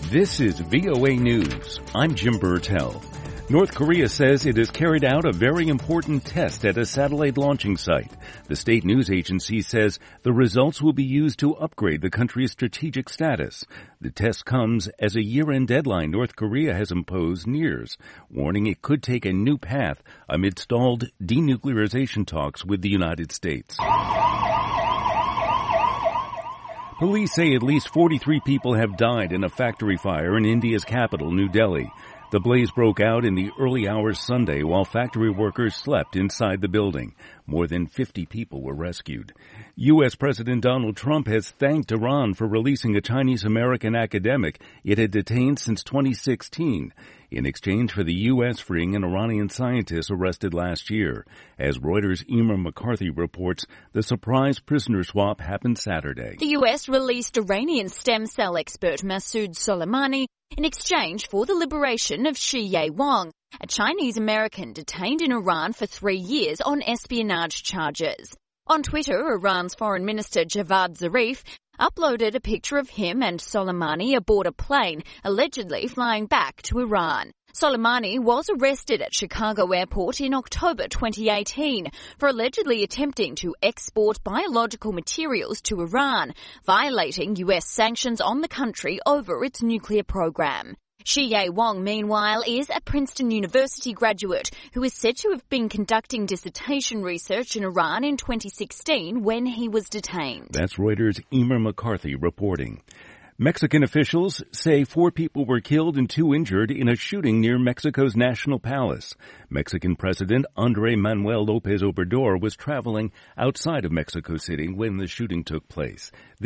This is VOA News. I'm Jim Burtell. North Korea says it has carried out a very important test at a satellite launching site. The state news agency says the results will be used to upgrade the country's strategic status. The test comes as a year-end deadline North Korea has imposed nears, warning it could take a new path amid stalled denuclearization talks with the United States. Police say at least 43 people have died in a factory fire in India's capital, New Delhi. The blaze broke out in the early hours Sunday while factory workers slept inside the building. More than 50 people were rescued. U.S. President Donald Trump has thanked Iran for releasing a Chinese-American academic it had detained since 2016, in exchange for the U.S. freeing an Iranian scientist arrested last year. As Reuters' Emer McCarthy reports, the surprise prisoner swap happened Saturday. The U.S. released Iranian stem cell expert Masoud Soleimani in exchange for the liberation of Xie Wang, a Chinese-American detained in Iran for 3 years on espionage charges. On Twitter, Iran's Foreign Minister Javad Zarif uploaded a picture of him and Soleimani aboard a plane allegedly flying back to Iran. Soleimani was arrested at Chicago Airport in October 2018 for allegedly attempting to export biological materials to Iran, violating U.S. sanctions on the country over its nuclear program. Xie Wang, meanwhile, is a Princeton University graduate who is said to have been conducting dissertation research in Iran in 2016 when he was detained. That's Reuters' Emer McCarthy reporting. Mexican officials say 4 people were killed and 2 injured in a shooting near Mexico's National Palace. Mexican President Andrés Manuel López Obrador was traveling outside of Mexico City when the shooting took place.